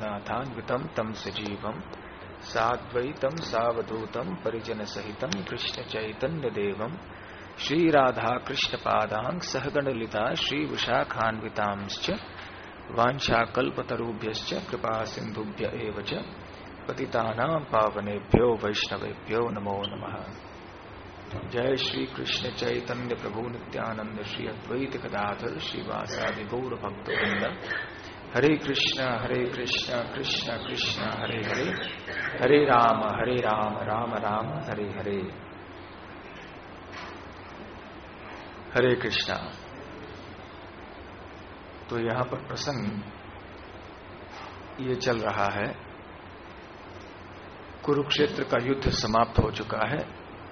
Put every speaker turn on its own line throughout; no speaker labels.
रघुनाथान्वितं तं सजीवं साद्वैतं सावधूतं परिजन सहितं कृष्ण चैतन्य देवं श्री राधा कृष्ण पादां सहगण ललिता श्री विशाखान्वितांश्च वाञ्छाकल्पतरुभ्यश्च कृपा सिन्धुभ्य एव च पतितानां पावनेभ्यो वैष्णवेभ्यो नमो नमः। जय श्री कृष्ण चैतन्य प्रभु नित्यानंद श्री अद्वैत गदाधर श्रीवासादि गौर भक्तवृंद। हरे कृष्ण कृष्ण कृष्ण हरे हरे, हरे राम राम राम हरे हरे। हरे कृष्णा। तो यहां पर प्रसंग ये चल रहा है, कुरुक्षेत्र का युद्ध समाप्त हो चुका है।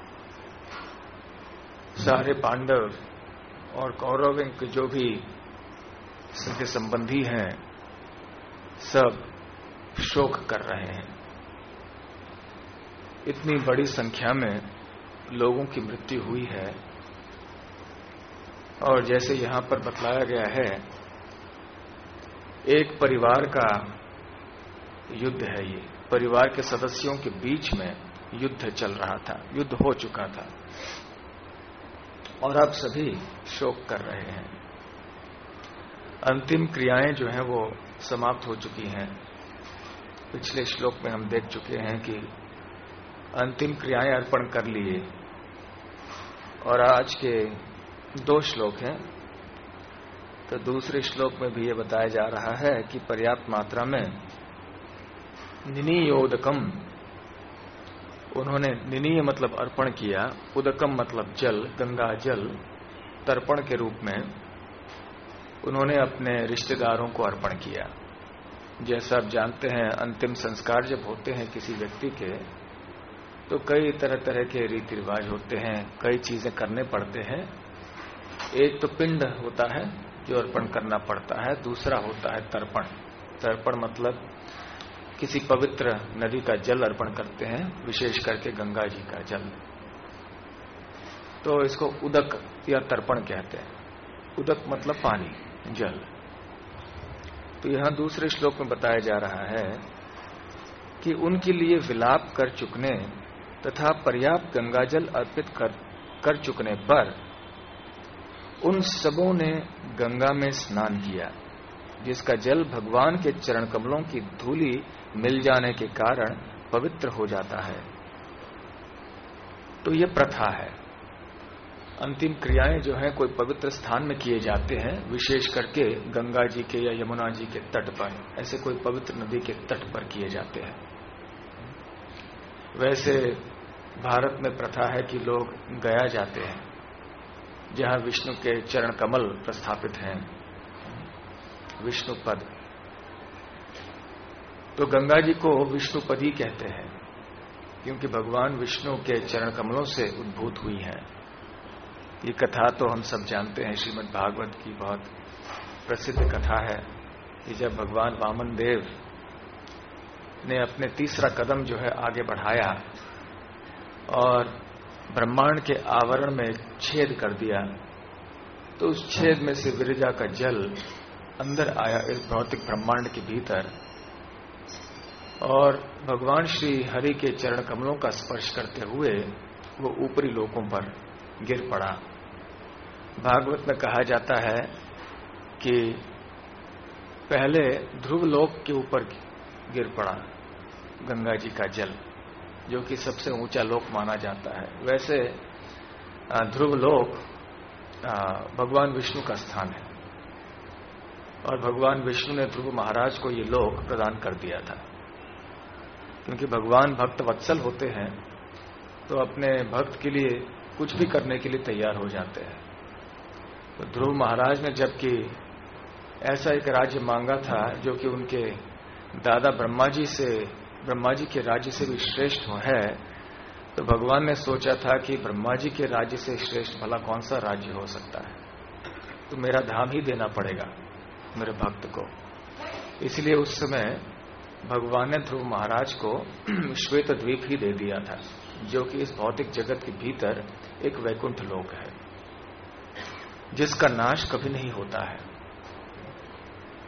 सारे पांडव और कौरवों के जो भी सगे संबंधी हैं सब शोक कर रहे हैं। इतनी बड़ी संख्या में लोगों की मृत्यु हुई है और जैसे यहां पर बतलाया गया है, एक परिवार का युद्ध है। ये परिवार के सदस्यों के बीच में युद्ध चल रहा था, युद्ध हो चुका था और अब सभी शोक कर रहे हैं। अंतिम क्रियाएं जो हैं वो समाप्त हो चुकी हैं। पिछले श्लोक में हम देख चुके हैं कि अंतिम क्रियाएं अर्पण कर लिए और आज के 2 श्लोक हैं। तो दूसरे श्लोक में भी ये बताया जा रहा है कि पर्याप्त मात्रा में निनियोदकम, उन्होंने निनीय मतलब अर्पण किया, उदकम मतलब जल, गंगा जल तर्पण के रूप में उन्होंने अपने रिश्तेदारों को अर्पण किया। जैसा आप जानते हैं, अंतिम संस्कार जब होते हैं किसी व्यक्ति के तो कई तरह तरह के रीति रिवाज होते हैं, कई चीजें करने पड़ते हैं। एक तो पिंड होता है जो अर्पण करना पड़ता है, दूसरा होता है तर्पण। तर्पण मतलब किसी पवित्र नदी का जल अर्पण करते हैं, विशेष करके गंगा जी का जल। तो इसको उदक या तर्पण कहते हैं। उदक मतलब पानी, जल। तो यहां दूसरे श्लोक में बताया जा रहा है कि उनके लिए विलाप कर चुकने तथा पर्याप्त गंगाजल अर्पित कर चुकने पर उन सबों ने गंगा में स्नान किया, जिसका जल भगवान के चरण कमलों की धूली मिल जाने के कारण पवित्र हो जाता है। तो ये प्रथा है। अंतिम क्रियाएं जो हैं कोई पवित्र स्थान में किए जाते हैं, विशेष करके गंगा जी के या यमुना जी के तट पर, ऐसे कोई पवित्र नदी के तट पर किए जाते हैं। वैसे भारत में प्रथा है कि लोग गया जाते हैं, जहां विष्णु के चरण कमल प्रस्थापित हैं, विष्णु पद। तो गंगा जी को विष्णुपदी कहते हैं क्योंकि भगवान विष्णु के चरण कमलों से उद्भूत हुई हैं। ये कथा तो हम सब जानते हैं, श्रीमद् भागवत की बहुत प्रसिद्ध कथा है कि जब भगवान वामन देव ने अपने तीसरा कदम जो है आगे बढ़ाया और ब्रह्मांड के आवरण में छेद कर दिया, तो उस छेद में से विरजा का जल अंदर आया इस भौतिक ब्रह्मांड के भीतर और भगवान श्री हरि के चरण कमलों का स्पर्श करते हुए वो ऊपरी लोकों पर गिर पड़ा। भागवत में कहा जाता है कि पहले ध्रुव लोक के ऊपर गिर पड़ा गंगा जी का जल, जो कि सबसे ऊंचा लोक माना जाता है। वैसे ध्रुव लोक भगवान विष्णु का स्थान है और भगवान विष्णु ने ध्रुव महाराज को ये लोक प्रदान कर दिया था। क्योंकि भगवान भक्त वत्सल होते हैं तो अपने भक्त के लिए कुछ भी करने के लिए तैयार हो जाते हैं। तो ध्रुव महाराज ने जबकि ऐसा एक राज्य मांगा था जो कि उनके दादा ब्रह्मा जी के राज्य से भी श्रेष्ठ है, तो भगवान ने सोचा था कि ब्रह्मा जी के राज्य से श्रेष्ठ भला कौन सा राज्य हो सकता है, तो मेरा धाम ही देना पड़ेगा मेरे भक्त को। इसलिए उस समय भगवान ने ध्रुव महाराज को श्वेत द्वीप ही दे दिया था, जो कि इस भौतिक जगत के भीतर एक वैकुंठ लोक है जिसका नाश कभी नहीं होता है।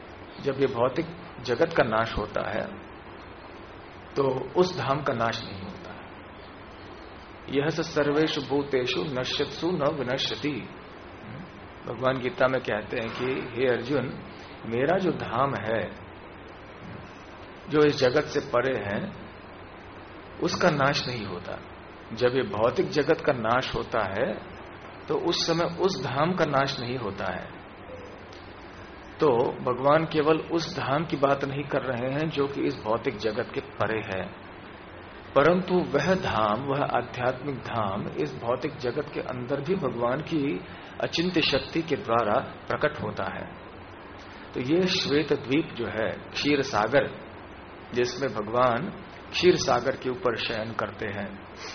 जब ये भौतिक जगत का नाश होता है तो उस धाम का नाश नहीं होता है। यह सर्वेषु भूतेषु नश्यत्सु न विनश्यति। भगवान गीता में कहते हैं कि हे अर्जुन, मेरा जो धाम है जो इस जगत से परे है उसका नाश नहीं होता। जब ये भौतिक जगत का नाश होता है तो उस समय उस धाम का नाश नहीं होता है। तो भगवान केवल उस धाम की बात नहीं कर रहे हैं जो कि इस भौतिक जगत के परे है, परंतु वह धाम, वह आध्यात्मिक धाम इस भौतिक जगत के अंदर भी भगवान की अचिंत्य शक्ति के द्वारा प्रकट होता है। तो ये श्वेत द्वीप जो है, क्षीर सागर, जिसमें भगवान क्षीर सागर के ऊपर शयन करते हैं,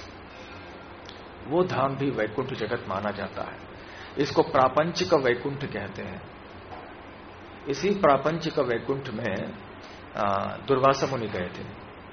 वो धाम भी वैकुंठ जगत माना जाता है। इसको प्रापंचिक वैकुंठ कहते हैं। इसी प्रापंचिक वैकुंठ में दुर्वासा मुनि गए थे।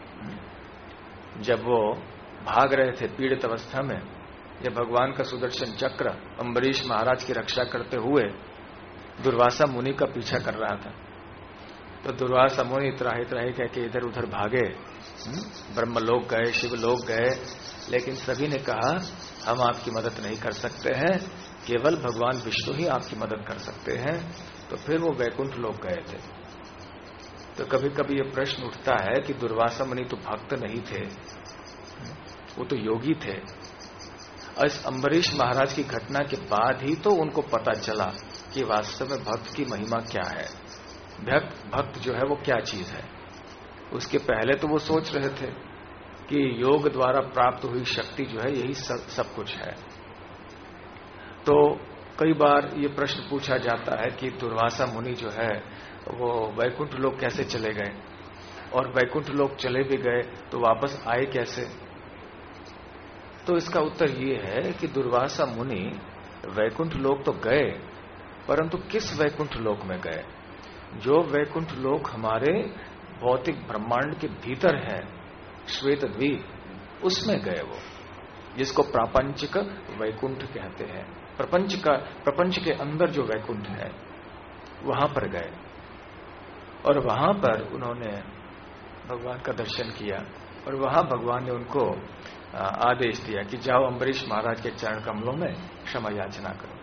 जब वो भाग रहे थे पीड़ित अवस्था में, जब भगवान का सुदर्शन चक्र अम्बरीश महाराज की रक्षा करते हुए दुर्वासा मुनि का पीछा कर रहा था, तो दुर्वासा मुनि त्राही त्राही कह के इधर उधर भागे। ब्रह्मलोक गए, शिवलोक गए, लेकिन सभी ने कहा हम आपकी मदद नहीं कर सकते हैं, केवल भगवान विष्णु ही आपकी मदद कर सकते हैं। तो फिर वो वैकुंठ लोक गए थे। तो कभी कभी ये प्रश्न उठता है कि दुर्वासा मुनि तो भक्त नहीं थे, वो तो योगी थे। और इस अम्बरीश महाराज की घटना के बाद ही तो उनको पता चला कि वास्तव में भक्त की महिमा क्या है, भक्त जो है वो क्या चीज है। उसके पहले तो वो सोच रहे थे कि योग द्वारा प्राप्त हुई शक्ति जो है यही सब कुछ है। तो कई बार ये प्रश्न पूछा जाता है कि दुर्वासा मुनि जो है वो वैकुंठ लोक कैसे चले गए, और वैकुंठ लोक चले भी गए तो वापस आए कैसे। तो इसका उत्तर ये है कि दुर्वासा मुनि वैकुंठ लोक तो गए, परंतु किस वैकुंठ लोक में गए? जो वैकुंठ लोक हमारे भौतिक ब्रह्मांड के भीतर है, श्वेत द्वीप, उसमें गए वो, जिसको प्रापंचिक वैकुंठ कहते हैं। प्रपंच के अंदर जो वैकुंठ है वहां पर गए, और वहां पर उन्होंने भगवान का दर्शन किया, और वहां भगवान ने उनको आदेश दिया कि जाओ अम्बरीश महाराज के चरण कमलों में क्षमा याचना करो।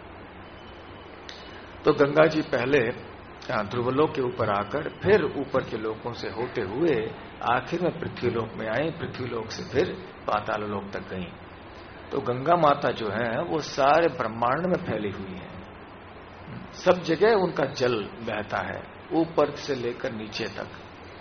तो गंगा जी पहले ध्रुवलोक के ऊपर आकर फिर ऊपर के लोकों से होते हुए आखिर में पृथ्वीलोक में आए, पृथ्वीलोक से फिर पाताल लोक तक गई। तो गंगा माता जो है वो सारे ब्रह्मांड में फैली हुई है, सब जगह उनका जल बहता है, ऊपर से लेकर नीचे तक।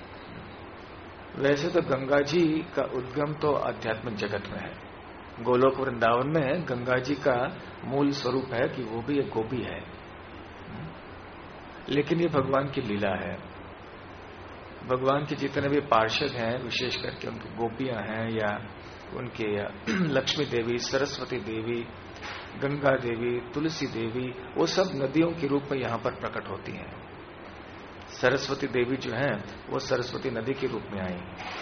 वैसे तो गंगा जी का उद्गम तो आध्यात्मिक जगत में है। गोलोक वृंदावन में गंगा जी का मूल स्वरूप है कि वो भी एक गोपी है, लेकिन ये भगवान की लीला है। भगवान के जितने भी पार्षद हैं, विशेष करके उनकी गोपियां हैं या उनके लक्ष्मी देवी, सरस्वती देवी, गंगा देवी, तुलसी देवी, वो सब नदियों के रूप में यहां पर प्रकट होती हैं। सरस्वती देवी जो है वो सरस्वती नदी के रूप में आई,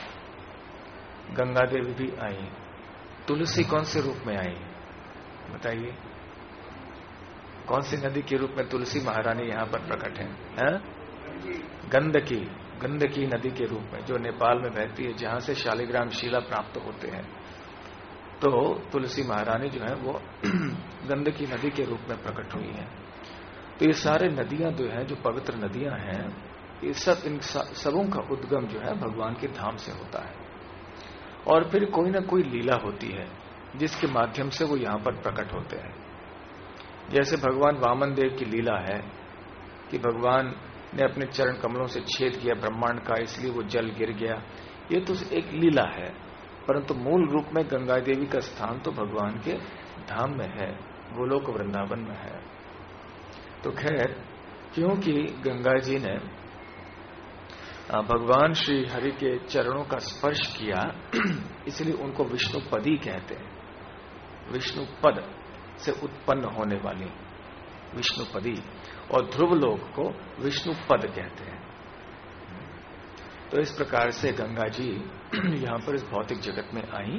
गंगा देवी भी आई। तुलसी कौन से रूप में आई बताइए? कौन सी नदी के रूप में तुलसी महारानी यहां पर प्रकट है? गंडकी नदी के रूप में, जो नेपाल में बहती है, जहां से शालिग्राम शिला प्राप्त होते हैं। तो तुलसी महारानी जो है वो गंडकी नदी के रूप में प्रकट हुई है। तो ये सारे नदियां जो है, जो पवित्र नदियां हैं, ये सब, इन सबों का उद्गम जो है भगवान के धाम से होता है। और फिर कोई ना कोई लीला होती है जिसके माध्यम से वो यहां पर प्रकट होते हैं। जैसे भगवान वामन देव की लीला है कि भगवान ने अपने चरण कमलों से छेद किया ब्रह्मांड का, इसलिए वो जल गिर गया। ये तो एक लीला है, परंतु मूल रूप में गंगा देवी का स्थान तो भगवान के धाम में है, गोलोक वृंदावन में है। तो खैर, क्योंकि गंगा जी ने भगवान श्री हरि के चरणों का स्पर्श किया, इसलिए उनको विष्णुपदी कहते हैं। विष्णुपद से उत्पन्न होने वाली विष्णुपदी, और ध्रुवलोक को विष्णुपद कहते हैं। तो इस प्रकार से गंगा जी यहां पर इस भौतिक जगत में आई।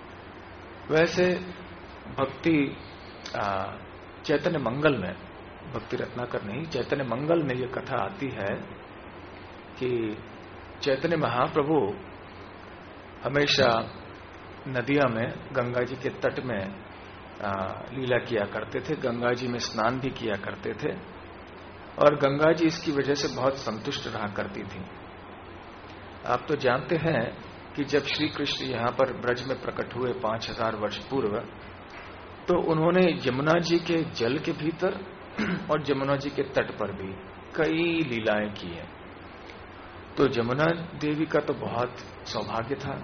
वैसे भक्ति चैतन्य मंगल में भक्ति रत्नाकर नहीं, चैतन्य मंगल में ये कथा आती है कि चैतन्य महाप्रभु हमेशा नदिया में गंगा जी के तट में लीला किया करते थे, गंगा जी में स्नान भी किया करते थे और गंगा जी इसकी वजह से बहुत संतुष्ट रहा करती थी। आप तो जानते हैं कि जब श्री कृष्ण यहाँ पर ब्रज में प्रकट हुए 5000 वर्ष पूर्व, तो उन्होंने यमुना जी के जल के भीतर और यमुना जी के तट पर भी कई लीलाएं की हैं। तो यमुना देवी का तो बहुत सौभाग्य था।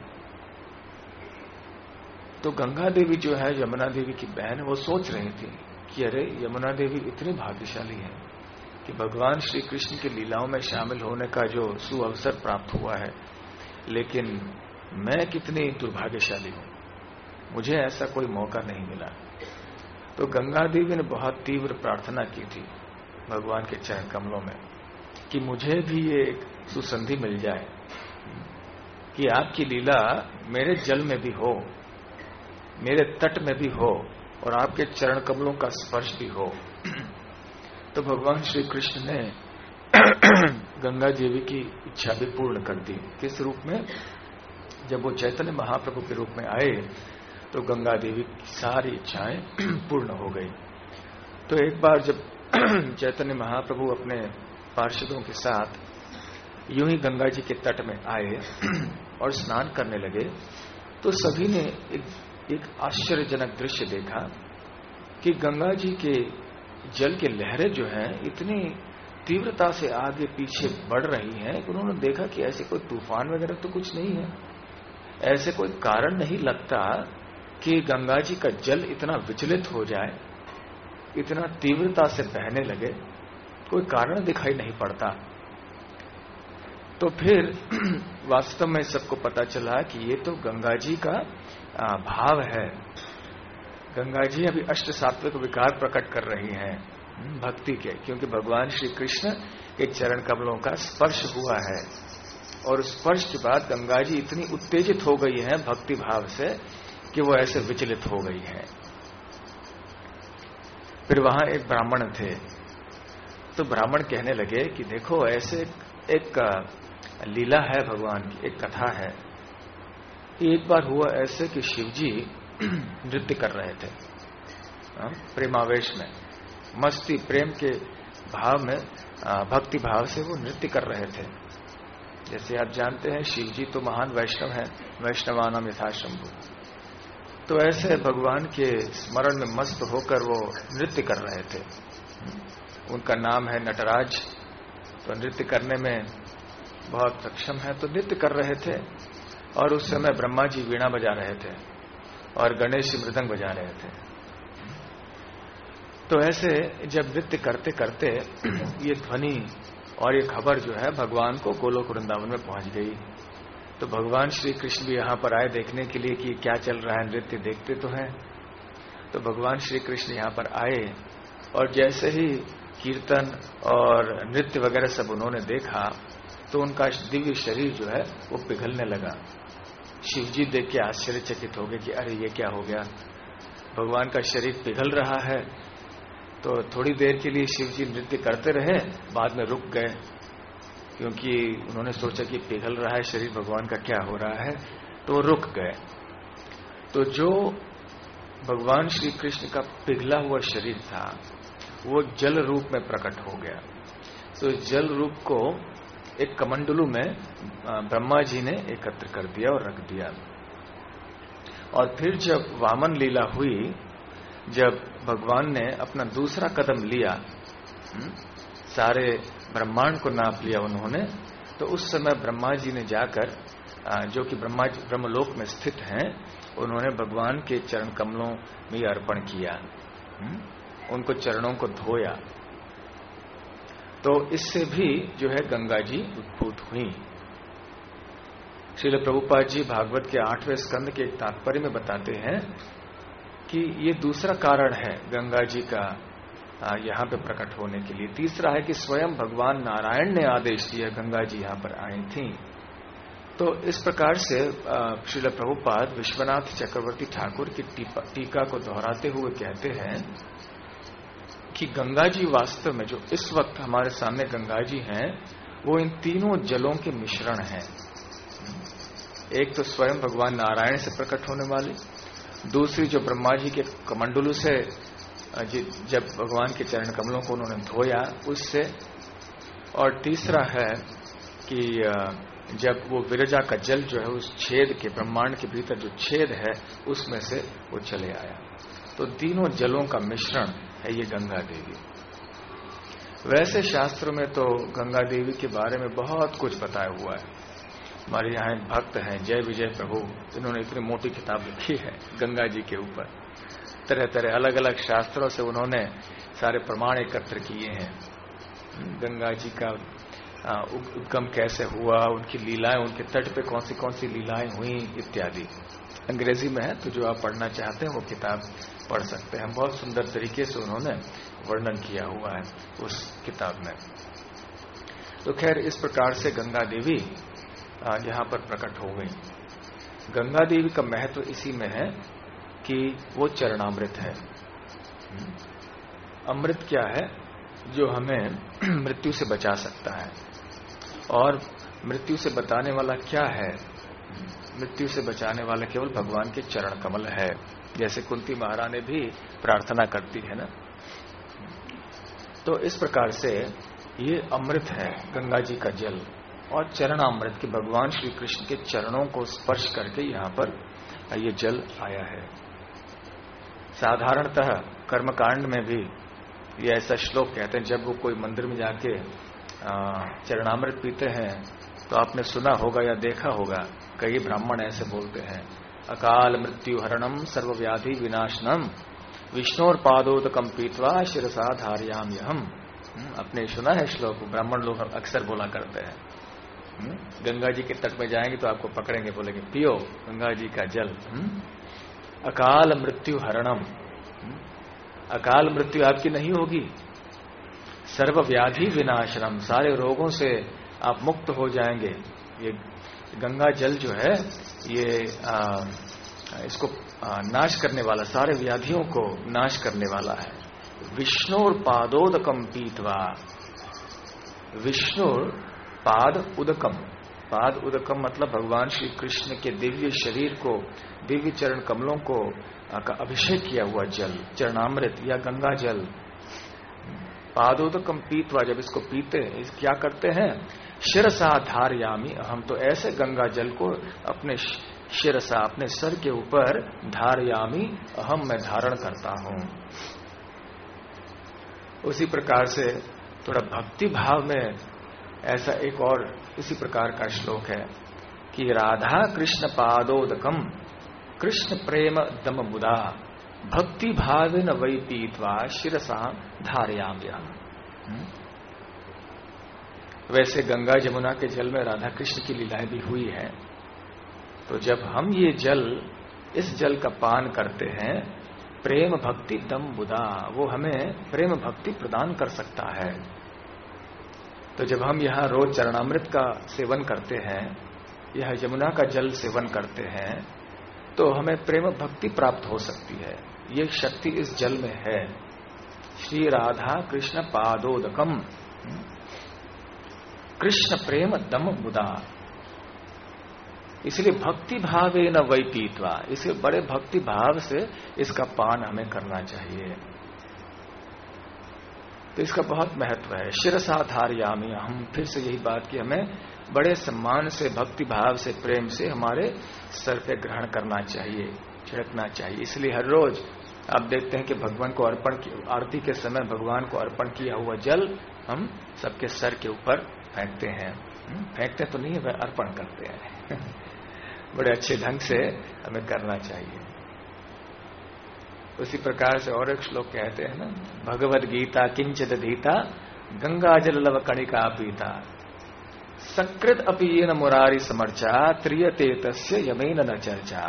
तो गंगा देवी जो है यमुना देवी की बहन, वो सोच रही थी कि अरे यमुना देवी इतनी भाग्यशाली है कि भगवान श्री कृष्ण की लीलाओं में शामिल होने का जो सुअवसर प्राप्त हुआ है, लेकिन मैं कितनी दुर्भाग्यशाली हूं, मुझे ऐसा कोई मौका नहीं मिला। तो गंगा देवी ने बहुत तीव्र प्रार्थना की थी भगवान के चरण कमलों में कि मुझे भी ये एक सुसंधि मिल जाए कि आपकी लीला मेरे जल में भी हो, मेरे तट में भी हो और आपके चरण कमलों का स्पर्श भी हो। तो भगवान श्री कृष्ण ने गंगा देवी की इच्छा भी पूर्ण कर दी। किस रूप में? जब वो चैतन्य महाप्रभु के रूप में आए तो गंगा देवी की सारी इच्छाएं पूर्ण हो गई। तो एक बार जब चैतन्य महाप्रभु अपने पार्षदों के साथ यूं ही गंगा जी के तट में आए और स्नान करने लगे, तो सभी ने एक आश्चर्यजनक दृश्य देखा कि गंगा जी के जल की लहरें जो हैं इतनी तीव्रता से आगे पीछे बढ़ रही हैं कि उन्होंने देखा कि ऐसे कोई तूफान वगैरह तो कुछ नहीं है, ऐसे कोई कारण नहीं लगता कि गंगा जी का जल इतना विचलित हो जाए, इतना तीव्रता से बहने लगे, कोई कारण दिखाई नहीं पड़ता। तो फिर वास्तव में सबको पता चला कि ये तो गंगा जी का भाव है। गंगा जी अभी अष्ट सात्विक विकार प्रकट कर रही हैं भक्ति के, क्योंकि भगवान श्री कृष्ण के चरण कमलों का स्पर्श हुआ है और स्पर्श के बाद गंगा जी इतनी उत्तेजित हो गई हैं भक्ति भाव से कि वो ऐसे विचलित हो गई हैं। फिर वहां एक ब्राह्मण थे, तो ब्राह्मण कहने लगे कि देखो ऐसे एक लीला है भगवान की, एक कथा है। एक बार हुआ ऐसे कि शिवजी नृत्य कर रहे थे प्रेमावेश में, मस्ती प्रेम के भाव में, भक्ति भाव से वो नृत्य कर रहे थे। जैसे आप जानते हैं शिवजी तो महान वैष्णव हैं, वैष्णवानाम यथाशंभु। तो ऐसे भगवान के स्मरण में मस्त होकर वो नृत्य कर रहे थे। उनका नाम है नटराज। तो नृत्य करने में बहुत सक्षम है, तो नृत्य कर रहे थे और उस समय ब्रह्मा जी वीणा बजा रहे थे और गणेश जी मृदंग बजा रहे थे। तो ऐसे जब नृत्य करते करते ये ध्वनि और ये खबर जो है भगवान को गोलोक वृंदावन में पहुंच गई। तो भगवान श्री कृष्ण भी यहाँ पर आए देखने के लिए कि क्या चल रहा है, नृत्य देखते तो हैं। तो भगवान श्री कृष्ण यहाँ पर आए और जैसे ही कीर्तन और नृत्य वगैरह सब उन्होंने देखा तो उनका दिव्य शरीर जो है वो पिघलने लगा। शिवजी देख के आश्चर्यचकित हो गए कि अरे ये क्या हो गया, भगवान का शरीर पिघल रहा है। तो थोड़ी देर के लिए शिवजी नृत्य करते रहे, बाद में रुक गए, क्योंकि उन्होंने सोचा कि पिघल रहा है शरीर, भगवान का क्या हो रहा है, तो रुक गए। तो जो भगवान श्री कृष्ण का पिघला हुआ शरीर था वो जल रूप में प्रकट हो गया। तो जल रूप को एक कमंडलू में ब्रह्मा जी ने एकत्र कर दिया और रख दिया। और फिर जब वामन लीला हुई, जब भगवान ने अपना दूसरा कदम लिया, सारे ब्रह्मांड को नाप लिया उन्होंने, तो उस समय ब्रह्मा जी ने जाकर, जो कि ब्रह्मलोक में स्थित हैं, उन्होंने भगवान के चरण कमलों में अर्पण किया, उनको चरणों को धोया। तो इससे भी जो है गंगा जी उद्भूत हुई। श्रील प्रभुपाद जी भागवत के 8वें स्कंद के एक तात्पर्य में बताते हैं कि ये दूसरा कारण है गंगा जी का यहाँ पे प्रकट होने के लिए। तीसरा है कि स्वयं भगवान नारायण ने आदेश दिया, गंगा जी यहाँ पर आई थी। तो इस प्रकार से श्रील प्रभुपाद विश्वनाथ चक्रवर्ती ठाकुर की टीका को दोहराते हुए कहते हैं कि गंगा जी वास्तव में जो इस वक्त हमारे सामने गंगा जी हैं, वो इन तीनों जलों के मिश्रण हैं। एक तो स्वयं भगवान नारायण से प्रकट होने वाली, दूसरी जो ब्रह्मा जी के कमंडलू से जब भगवान के चरण कमलों को उन्होंने धोया उससे, और तीसरा है कि जब वो विरजा का जल जो है उस छेद के, ब्रह्मांड के भीतर जो छेद है उसमें से वो चले आया। तो तीनों जलों का मिश्रण है ये गंगा देवी। वैसे शास्त्रों में तो गंगा देवी के बारे में बहुत कुछ बताया हुआ है। हमारे यहाँ एक भक्त हैं जय विजय प्रभु, इन्होंने इतनी मोटी किताब लिखी है गंगा जी के ऊपर। तरह तरह अलग अलग शास्त्रों से उन्होंने सारे प्रमाण एकत्र किए हैं। गंगा जी का उद्गम कैसे हुआ, उनकी लीलाएं, उनके तट पे कौन सी लीलाएं हुई इत्यादि। अंग्रेजी में है, तो जो आप पढ़ना चाहते हैं वो किताब पढ़ सकते हैं। बहुत सुंदर तरीके से उन्होंने वर्णन किया हुआ है उस किताब में। तो खैर इस प्रकार से गंगा देवी यहाँ पर प्रकट हो गई। गंगा देवी का महत्व इसी में है कि वो चरणामृत है। अमृत क्या है? जो हमें मृत्यु से बचा सकता है। और मृत्यु से बचाने वाला क्या है? मृत्यु से बचाने वाला केवल भगवान के चरण कमल है, जैसे कुंती महारानी भी प्रार्थना करती है ना। तो इस प्रकार से ये अमृत है गंगा जी का जल, और चरणामृत के भगवान श्री कृष्ण के चरणों को स्पर्श करके यहाँ पर ये जल आया है। साधारणतः कर्मकांड में भी ये ऐसा श्लोक कहते हैं, जब वो कोई मंदिर में जाके चरणामृत पीते हैं तो आपने सुना होगा या देखा होगा, कई ब्राह्मण ऐसे बोलते हैं, अकाल मृत्यु हरणम सर्वव्याधि विनाशनम विष्णोर पादोदकम पीत्वा शिरसा धारयाम्यहम। आपने सुना है श्लोक, ब्राह्मण लोग अक्सर बोला करते हैं। गंगा जी के तट में जाएंगे तो आपको पकड़ेंगे, बोलेंगे पियो गंगा जी का जल। अकाल मृत्यु हरणम, अकाल मृत्यु आपकी नहीं होगी। सर्वव्याधि विनाशनम, सारे रोगों से आप मुक्त हो जाएंगे। ये गंगा जल जो है ये इसको नाश करने वाला, सारे व्याधियों को नाश करने वाला है। विष्णुर पादोदकम पीतवा, विष्णुर पाद उदकम, पाद उदकम मतलब भगवान श्री कृष्ण के दिव्य शरीर को, दिव्य चरण कमलों को का अभिषेक किया हुआ जल, चरणामृत या गंगा जल। पादोदकम पीतवा, जब इसको पीते हैं क्या करते हैं? शिरसा धारयामी, हम तो ऐसे गंगा जल को अपने शिरसा, अपने सर के ऊपर धारयामी, अहम मैं धारण करता हूं। उसी प्रकार से थोड़ा भक्ति भाव में ऐसा एक और इसी प्रकार का श्लोक है कि राधा कृष्ण पादोदकम कृष्ण प्रेम दम बुदा भक्ति भावेन वै पीत्वा शिरसा धारयाम्यहम्। वैसे गंगा जमुना के जल में राधा कृष्ण की लीलाएं भी हुई है। तो जब हम ये जल, इस जल का पान करते हैं, प्रेम भक्ति दम बुदा, वो हमें प्रेम भक्ति प्रदान कर सकता है। तो जब हम यहाँ रोज चरणामृत का सेवन करते हैं, यह यमुना का जल सेवन करते हैं, तो हमें प्रेम भक्ति प्राप्त हो सकती है। ये शक्ति इस जल में है। श्री राधा कृष्ण पादोदकम कृष्ण प्रेम दम बुदा, इसलिए भक्ति भावे न वै पीत्वा, इसलिए बड़े भक्ति भाव से इसका पान हमें करना चाहिए। तो इसका बहुत महत्व है। शिरसा धारयामी, हम फिर से यही बात की, हमें बड़े सम्मान से, भक्ति भाव से, प्रेम से हमारे सर पे ग्रहण करना चाहिए, छिड़कना चाहिए। इसलिए हर रोज आप देखते हैं कि भगवान को अर्पण, आरती के समय भगवान को अर्पण किया हुआ जल हम सबके सर के ऊपर फेंकते हैं। फेंकते तो नहीं है, अर्पण करते हैं। बड़े अच्छे ढंग से हमें करना चाहिए। उसी प्रकार से और एक श्लोक कहते हैं ना, भगवद गीता किंचित धीता गंगा जल लव कणिका पीता सकृत अपि येन मुरारी समर्चा त्रियते तस्य यमेन न चर्चा।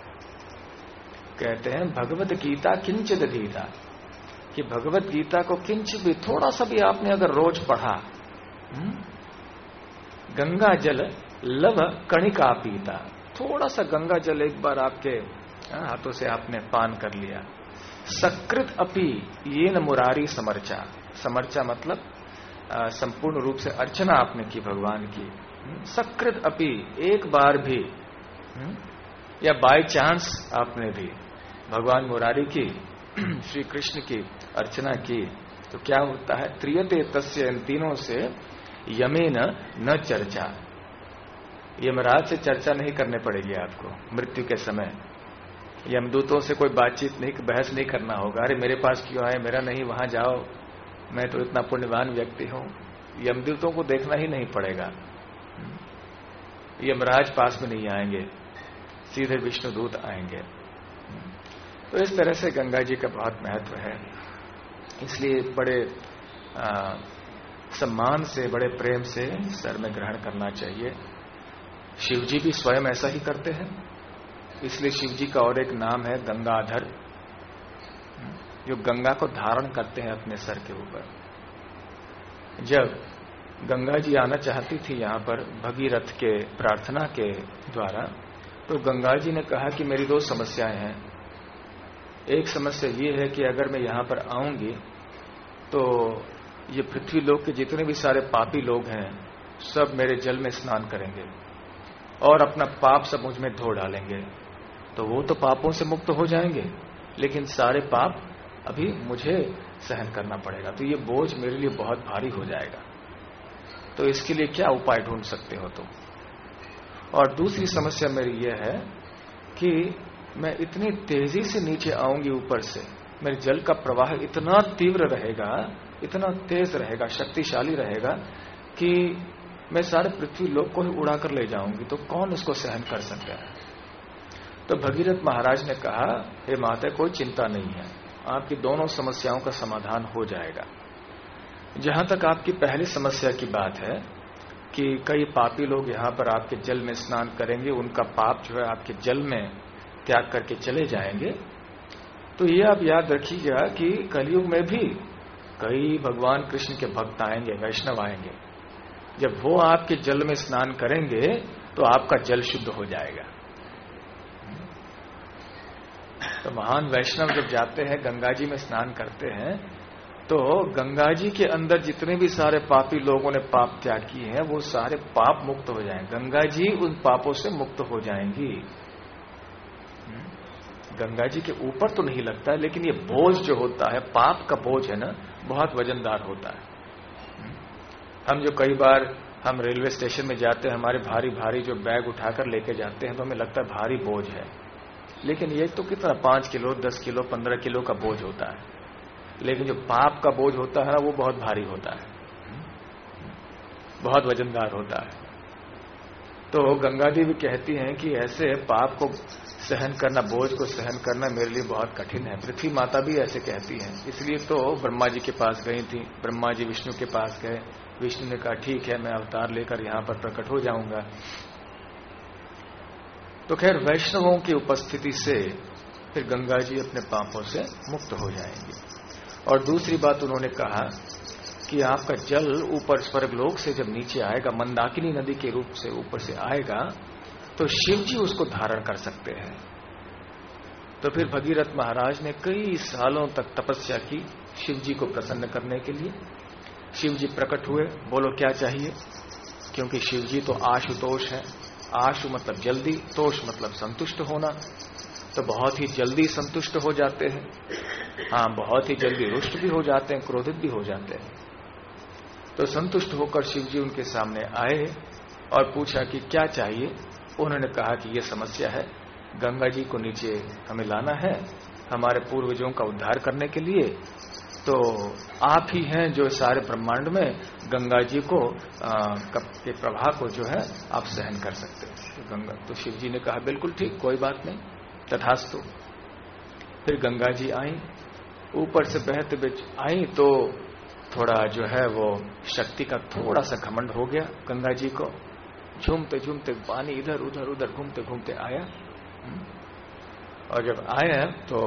कहते हैं भगवद गीता किंचित धीता, कि भगवद गीता को किंचित भी, थोड़ा सा भी आपने अगर रोज पढ़ा, गंगा जल लव कणिका पीता, थोड़ा सा गंगा जल एक बार आपके हाथों से आपने पान कर लिया, सकृत अपि ये न मुरारी समर्चा। समर्चा मतलब संपूर्ण रूप से अर्चना आपने की भगवान की। सकृत अपि एक बार भी या बाय चांस आपने भी भगवान मुरारी की श्री कृष्ण की अर्चना की तो क्या होता है? त्रियते तस्य, इन तीनों से यमेन न चर्चा। यमराज से चर्चा नहीं करने पड़ेगी आपको मृत्यु के समय। यमदूतों से कोई बातचीत नहीं, बहस नहीं करना होगा। अरे मेरे पास क्यों आए, मेरा नहीं, वहां जाओ, मैं तो इतना पुण्यवान व्यक्ति हूं। यमदूतों को देखना ही नहीं पड़ेगा। यमराज पास में नहीं आएंगे, सीधे विष्णुदूत आएंगे। तो इस तरह से गंगा जी का बहुत महत्व है। इसलिए बड़े सम्मान से, बड़े प्रेम से सर में ग्रहण करना चाहिए। शिव जी भी स्वयं ऐसा ही करते हैं। इसलिए शिव जी का और एक नाम है गंगाधर, जो गंगा को धारण करते हैं अपने सर के ऊपर। जब गंगा जी आना चाहती थी यहां पर भगीरथ के प्रार्थना के द्वारा, तो गंगा जी ने कहा कि मेरी दो समस्याएं हैं। एक समस्या ये है कि अगर मैं यहां पर आऊंगी तो ये पृथ्वी लोक के जितने भी सारे पापी लोग हैं सब मेरे जल में स्नान करेंगे और अपना पाप सब मुझ में धो डालेंगे। तो वो तो पापों से मुक्त हो जाएंगे, लेकिन सारे पाप अभी मुझे सहन करना पड़ेगा। तो ये बोझ मेरे लिए बहुत भारी हो जाएगा। तो इसके लिए क्या उपाय ढूंढ सकते हो तुम? और दूसरी समस्या मेरी यह है कि मैं इतनी तेजी से नीचे आऊंगी ऊपर से, मेरे जल का प्रवाह इतना तीव्र रहेगा, इतना तेज रहेगा, शक्तिशाली रहेगा कि मैं सारे पृथ्वी लोक को ही उड़ा कर ले जाऊंगी। तो कौन इसको सहन कर सकता है? तो भगीरथ महाराज ने कहा, हे माता, कोई चिंता नहीं है, आपकी दोनों समस्याओं का समाधान हो जाएगा। जहां तक आपकी पहली समस्या की बात है कि कई पापी लोग यहां पर आपके जल में स्नान करेंगे, उनका पाप जो है आपके जल में त्याग करके चले जाएंगे, तो ये आप याद रखिएगा कि कलयुग में भी कई भगवान कृष्ण के भक्त आएंगे, वैष्णव आएंगे। जब वो आपके जल में स्नान करेंगे तो आपका जल शुद्ध हो जाएगा। तो महान वैष्णव जब जाते हैं गंगा जी में स्नान करते हैं तो गंगा जी के अंदर जितने भी सारे पापी लोगों ने पाप त्याग किए हैं वो सारे पाप मुक्त हो जाएंगे। गंगा जी उन पापों से मुक्त हो जाएंगी। गंगा जी के ऊपर तो नहीं लगता है, लेकिन ये बोझ जो होता है, पाप का बोझ है ना, बहुत वजनदार होता है। हम जो कई बार हम रेलवे स्टेशन में जाते हैं, हमारे भारी भारी जो बैग उठाकर लेके जाते हैं तो हमें लगता है भारी बोझ है, लेकिन ये तो कितना 5 किलो 10 किलो 15 किलो का बोझ होता है। लेकिन जो पाप का बोझ होता है ना, वो बहुत भारी होता है, बहुत वजनदार होता है। तो गंगा देवी कहती हैं कि ऐसे पाप को सहन करना, बोझ को सहन करना मेरे लिए बहुत कठिन है। पृथ्वी माता भी ऐसे कहती हैं। इसलिए तो ब्रह्मा जी के पास गई थी। ब्रह्मा जी विष्णु के पास गए, विष्णु ने कहा ठीक है, मैं अवतार लेकर यहां पर प्रकट हो जाऊंगा। तो खैर वैष्णवों की उपस्थिति से फिर गंगा जी अपने पापों से मुक्त हो जाएंगी। और दूसरी बात उन्होंने कहा कि आपका जल ऊपर स्वर्गलोक से जब नीचे आएगा, मंदाकिनी नदी के रूप से ऊपर से आएगा, तो शिव जी उसको धारण कर सकते हैं। तो फिर भगीरथ महाराज ने कई सालों तक तपस्या की शिव जी को प्रसन्न करने के लिए। शिव जी प्रकट हुए, बोलो क्या चाहिए? क्योंकि शिव जी तो आशुतोष है। आशु मतलब जल्दी, तोष मतलब संतुष्ट होना। तो बहुत ही जल्दी संतुष्ट हो जाते हैं, हाँ, बहुत ही जल्दी रुष्ट भी हो जाते हैं, क्रोधित भी हो जाते हैं। तो संतुष्ट होकर शिव जी उनके सामने आए और पूछा कि क्या चाहिए। उन्होंने कहा कि यह समस्या है, गंगा जी को नीचे हमें लाना है हमारे पूर्वजों का उद्धार करने के लिए। तो आप ही हैं जो सारे ब्रह्मांड में गंगा जी को के प्रभाव को जो है आप सहन कर सकते हैं। तो शिव जी ने कहा बिल्कुल ठीक, कोई बात नहीं, तथास्तु। फिर गंगा जी आई, ऊपर से बहते बीच आई तो थोड़ा जो है वो शक्ति का थोड़ा सा घमंड हो गया गंगा जी को। झूमते झूमते पानी इधर उधर उधर घूमते घूमते आया। और जब आया तो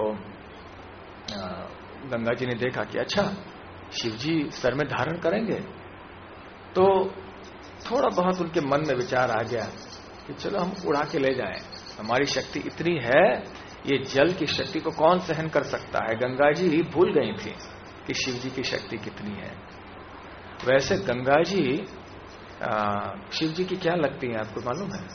गंगा जी ने देखा कि अच्छा शिव जी सर में धारण करेंगे, तो थोड़ा बहुत उनके मन में विचार आ गया कि चलो हम उड़ा के ले जाएं। हमारी शक्ति इतनी है ये जल की शक्ति को कौन सहन कर सकता है? गंगा जी भूल गई थी कि शिव जी की शक्ति कितनी है। वैसे गंगा जी शिव जी की क्या लगती है, आपको मालूम है?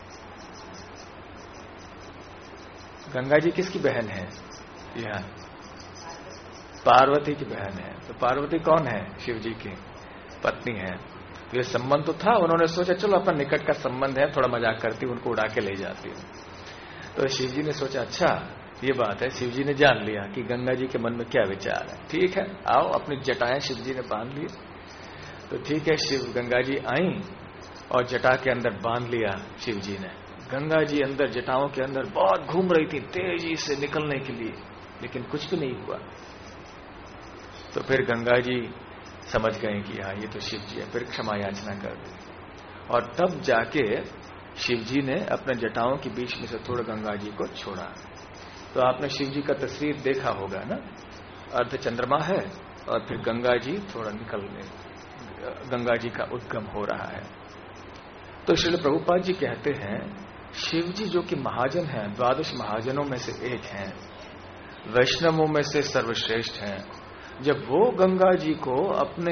गंगा जी किसकी बहन है? यह पार्वती की बहन है। तो पार्वती कौन है? शिव जी की पत्नी है। ये संबंध तो था, उन्होंने सोचा चलो अपन निकट का संबंध है, थोड़ा मजाक करती हूं, उनको उड़ा के ले जाती हूं। तो शिव जी ने सोचा अच्छा ये बात है। शिव जी ने जान लिया कि गंगा जी के मन में क्या विचार है। ठीक है, आओ, अपनी जटाएं शिव जी ने बांध ली। तो ठीक है, शिव गंगा जी आई और जटा के अंदर बांध लिया शिव जी ने। गंगा जी अंदर जटाओं के अंदर बहुत घूम रही थी तेजी से निकलने के लिए, लेकिन कुछ भी नहीं हुआ। तो फिर गंगा जी समझ गए कि हाँ ये तो शिव जी है, फिर क्षमा याचना कर दी। और तब जाके शिव जी ने अपने जटाओं के बीच में से थोड़ा गंगा जी को छोड़ा। तो आपने शिव जी का तस्वीर देखा होगा ना, अर्ध चंद्रमा है और फिर गंगा जी थोड़ा निकलने, गंगा जी का उद्गम हो रहा है। तो श्रील प्रभुपाद जी कहते हैं शिव जी जो कि महाजन हैं, 12 महाजनों में से एक हैं, वैष्णवों में से सर्वश्रेष्ठ हैं, जब वो गंगा जी को अपने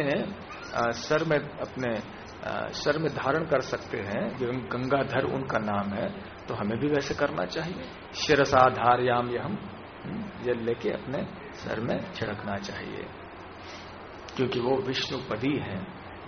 सर में धारण कर सकते हैं, गंगाधर उनका नाम है, तो हमें भी वैसे करना चाहिए। शिरसाधारयाम यहम, जल लेके अपने सर में छिड़कना चाहिए, क्योंकि वो विष्णुपदी हैं।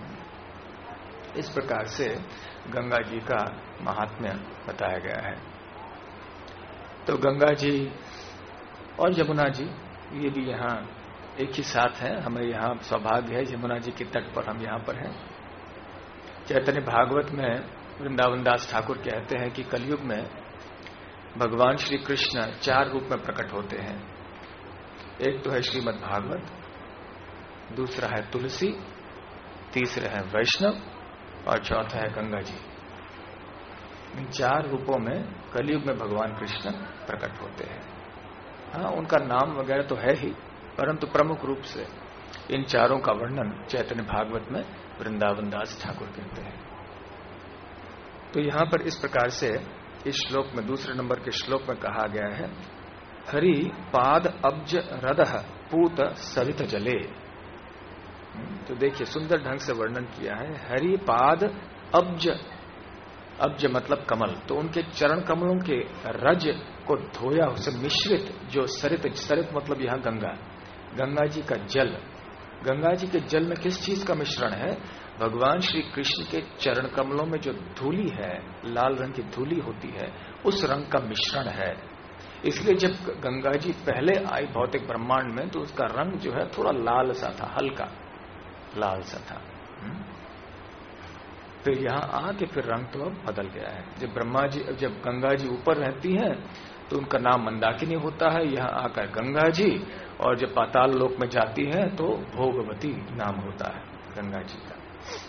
इस प्रकार से गंगा जी का महात्म्य बताया गया है। तो गंगा जी और यमुना जी ये भी यहाँ एक ही साथ है। हमें यहाँ सौभाग्य है, यमुना जी के तट पर हम यहाँ पर हैं। चैतन्य भागवत में वृंदावन दास ठाकुर कहते हैं कि कलयुग में भगवान श्री कृष्ण 4 रूप में प्रकट होते हैं। एक तो है श्रीमद् भागवत, दूसरा है तुलसी, तीसरा है वैष्णव और चौथा है गंगा जी। इन 4 रूपों में कलयुग में भगवान कृष्ण प्रकट होते हैं। हाँ, उनका नाम वगैरह तो है ही, परंतु प्रमुख रूप से इन 4 का वर्णन चैतन्य भागवत में वृंदावन दास ठाकुर कहते हैं। तो यहां पर इस प्रकार से इस श्लोक में, दूसरे नंबर के श्लोक में कहा गया है, हरि पाद अब्ज रदह पूत सवित जले। तो देखिए सुंदर ढंग से वर्णन किया है। हरि पाद अब्ज, अब्ज मतलब कमल, तो उनके चरण कमलों के रज को धोया, उसे मिश्रित जो सरित, सरित मतलब यहां गंगा, गंगा जी का जल, गंगा जी के जल में किस चीज का मिश्रण है? भगवान श्री कृष्ण के चरण कमलों में जो धूली है, लाल रंग की धूली होती है, उस रंग का मिश्रण है। इसलिए जब गंगा जी पहले आई भौतिक ब्रह्मांड में, तो उसका रंग जो है थोड़ा लाल सा था, हल्का लाल सा था। फिर यहां आके फिर रंग तो अब बदल गया है। जब गंगा जी ऊपर रहती हैं तो उनका नाम मंदाकिनी होता है, यहां आकर गंगा जी, और जब पाताल लोक में जाती है तो भोगवती नाम होता है गंगा जी का।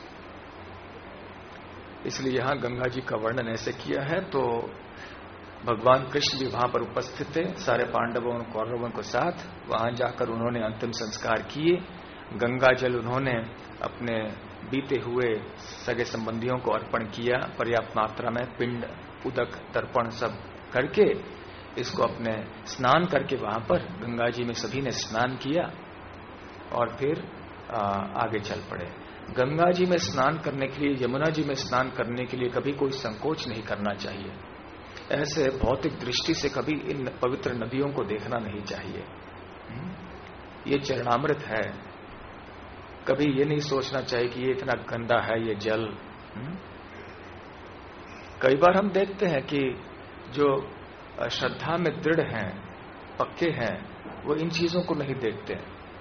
इसलिए यहां गंगा जी का वर्णन ऐसे किया है। तो भगवान कृष्ण भी वहां पर उपस्थित थे सारे पांडवों और कौरवों के साथ। वहां जाकर उन्होंने अंतिम संस्कार किए। गंगा जल उन्होंने अपने बीते हुए सगे संबंधियों को अर्पण किया पर्याप्त मात्रा में, पिंड उदक तर्पण सब करके, इसको अपने स्नान करके वहां पर गंगा जी में सभी ने स्नान किया और फिर आगे चल पड़े। गंगा जी में स्नान करने के लिए, यमुना जी में स्नान करने के लिए कभी कोई संकोच नहीं करना चाहिए। ऐसे भौतिक दृष्टि से कभी इन पवित्र नदियों को देखना नहीं चाहिए। ये चरणामृत है, कभी ये नहीं सोचना चाहिए कि ये इतना गंदा है ये जल। कई बार हम देखते हैं कि जो श्रद्धा में दृढ़ हैं, पक्के हैं, वो इन चीजों को नहीं देखते।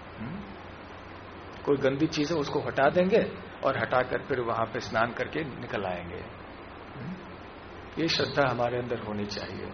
कोई गंदी चीज है उसको हटा देंगे और हटाकर फिर वहां पे स्नान करके निकल आएंगे। ये श्रद्धा हमारे अंदर होनी चाहिए।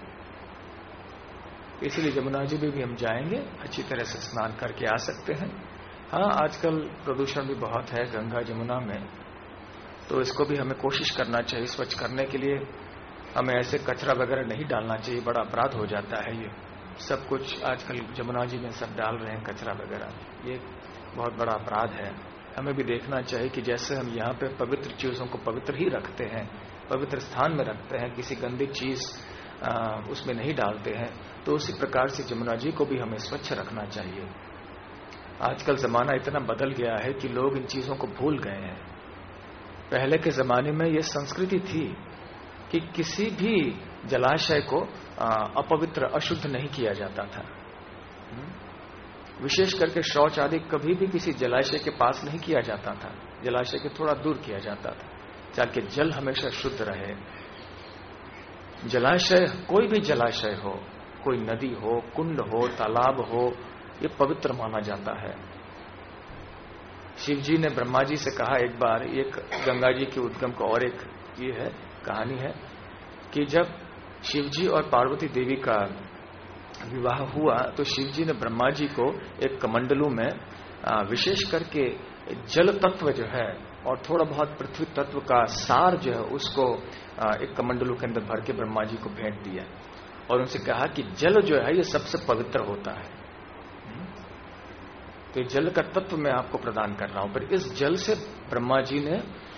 इसलिए यमुना जी में भी हम जाएंगे, अच्छी तरह से स्नान करके आ सकते हैं। हाँ, आजकल प्रदूषण भी बहुत है गंगा यमुना में, तो इसको भी हमें कोशिश करना चाहिए स्वच्छ करने के लिए। हमें ऐसे कचरा वगैरह नहीं डालना चाहिए, बड़ा अपराध हो जाता है। ये सब कुछ आजकल यमुना जी में सब डाल रहे हैं कचरा वगैरह, ये बहुत बड़ा अपराध है। हमें भी देखना चाहिए कि जैसे हम यहाँ पे पवित्र चीजों को पवित्र ही रखते हैं, पवित्र स्थान में रखते हैं, किसी गंदी चीज उसमें नहीं डालते हैं, तो उसी प्रकार से जमुना जी को भी हमें स्वच्छ रखना चाहिए। आजकल जमाना इतना बदल गया है कि लोग इन चीजों को भूल गए हैं। पहले के जमाने में यह संस्कृति थी कि किसी भी जलाशय को अपवित्र अशुद्ध नहीं किया जाता था। विशेष करके शौच आदि कभी भी किसी जलाशय के पास नहीं किया जाता था, जलाशय के थोड़ा दूर किया जाता था ताकि जल हमेशा शुद्ध रहे। जलाशय, कोई भी जलाशय हो, कोई नदी हो, कुंड हो, तालाब हो, ये पवित्र माना जाता है। शिव जी ने ब्रह्मा जी से कहा एक बार, एक गंगा जी के उद्गम का और एक ये है कहानी है कि जब शिव जी और पार्वती देवी का विवाह हुआ तो शिव जी ने ब्रह्मा जी को एक कमंडलू में विशेष करके जल तत्व जो है और थोड़ा बहुत पृथ्वी तत्व का सार जो है उसको एक कमंडलू के अंदर भर के ब्रह्मा जी को भेंट दिया और उनसे कहा कि जल जो है ये सबसे पवित्र होता है, तो जल का तत्व मैं आपको प्रदान कर रहा हूं। पर इस जल से ब्रह्मा जी ने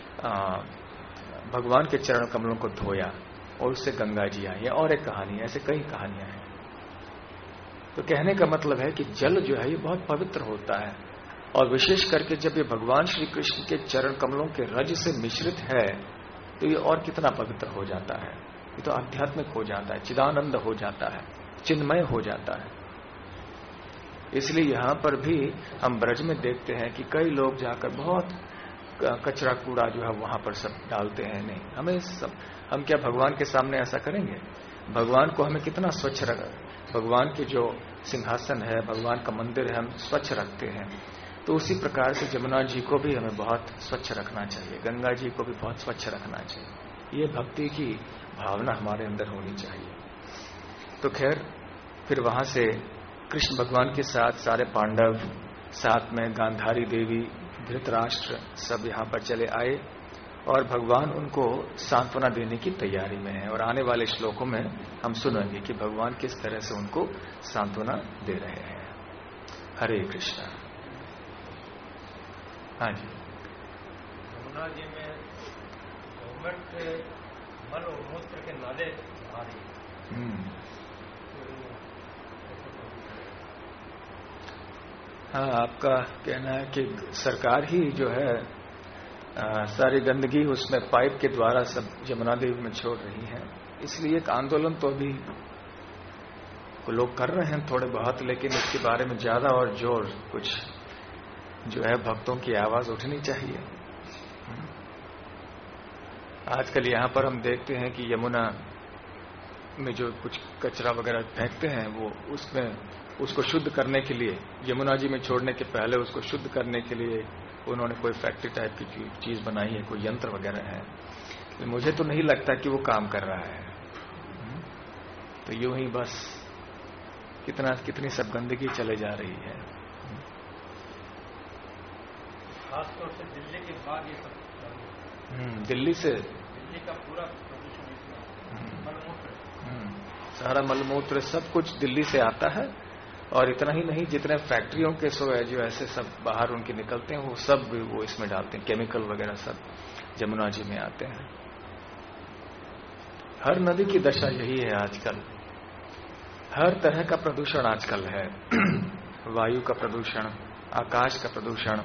भगवान के चरण कमलों को धोया और उससे गंगा जी आई। और एक कहानी, ऐसे कई कहानियां हैं। तो कहने का मतलब है कि जल जो है ये बहुत पवित्र होता है और विशेष करके जब ये भगवान श्री कृष्ण के चरण कमलों के रज से मिश्रित है तो ये और कितना पवित्र हो जाता है। ये तो आध्यात्मिक हो जाता है, चिदानंद हो जाता है, चिन्मय हो जाता है। इसलिए यहां पर भी हम ब्रज में देखते हैं कि कई लोग जाकर बहुत कचरा कूड़ा जो है वहां पर सब डालते हैं। नहीं, हमें सब, हम क्या भगवान के सामने ऐसा करेंगे? भगवान को हमें कितना स्वच्छ रखा, भगवान के जो सिंहासन है, भगवान का मंदिर है, हम स्वच्छ रखते हैं। तो उसी प्रकार से जमुना जी को भी हमें बहुत स्वच्छ रखना चाहिए, गंगा जी को भी बहुत स्वच्छ रखना चाहिए। ये भक्ति की भावना हमारे अंदर होनी चाहिए। तो खैर, फिर वहां से कृष्ण भगवान के साथ सारे पांडव, साथ में गांधारी देवी, धृतराष्ट्र सब यहां पर चले आए और भगवान उनको सांत्वना देने की तैयारी में है। और आने वाले श्लोकों में हम सुनेंगे कि भगवान किस तरह से उनको सांत्वना दे रहे हैं। हरे कृष्णा। हाँ जी।
यमुना जी में मल और मूत्र के नाले आ रही।
हाँ, आपका कहना है कि सरकार ही जो है सारी गंदगी उसमें पाइप के द्वारा सब यमुना देवी में छोड़ रही है। इसलिए एक आंदोलन तो अभी लोग कर रहे हैं थोड़े बहुत, लेकिन इसके बारे में ज्यादा और जोर कुछ जो है भक्तों की आवाज उठनी चाहिए। आजकल यहां पर हम देखते हैं कि यमुना में जो कुछ कचरा वगैरह फेंकते हैं वो उसमें उसको शुद्ध करने के लिए, यमुना जी में छोड़ने के पहले उसको शुद्ध करने के लिए उन्होंने कोई फैक्ट्री टाइप की चीज बनाई है, कोई यंत्र वगैरह है। मुझे तो नहीं लगता कि वो काम कर रहा है। तो यूं ही बस कितनी सब गंदगी चले जा रही है।
खासतौर से दिल्ली के बाद ये सब
दिल्ली
का पूरा प्रदूषण इसमें मलमूत्र,
सारा मलमूत्र सब कुछ दिल्ली से आता है। और इतना ही नहीं, जितने फैक्ट्रियों के जो ऐसे सब बाहर उनके निकलते हैं वो सब वो इसमें डालते हैं, केमिकल वगैरह सब जमुना जी में आते हैं। हर नदी की दशा यही है आजकल, हर तरह का प्रदूषण आजकल है। वायु का प्रदूषण, आकाश का प्रदूषण,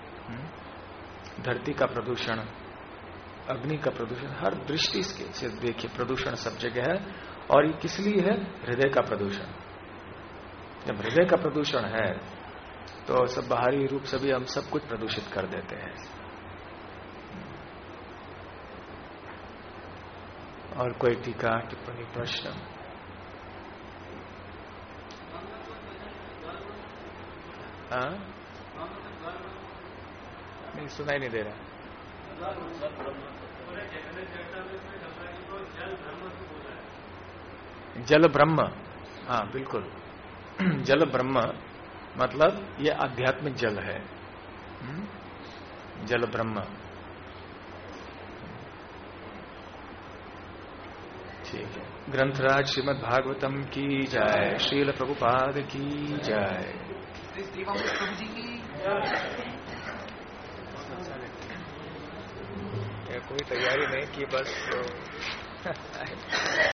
धरती का प्रदूषण, अग्नि का प्रदूषण, हर दृष्टि से देखिए प्रदूषण सब जगह है। और ये किस लिए है? हृदय का प्रदूषण। जब हृदय का प्रदूषण है तो सब बाहरी रूप से भी हम सब कुछ प्रदूषित कर देते हैं। और कोई टीका, टिप्पणी, प्रश्न? हाँ, नहीं सुनाई नहीं दे रहा। जल ब्रह्म, हाँ बिल्कुल। जल ब्रह्म मतलब ये आध्यात्मिक जल है। जल ब्रह्म, ठीक है। ग्रंथराज श्रीमद् भागवतम की जय, श्रील प्रभुपाद की जय। कोई तैयारी नहीं की, बस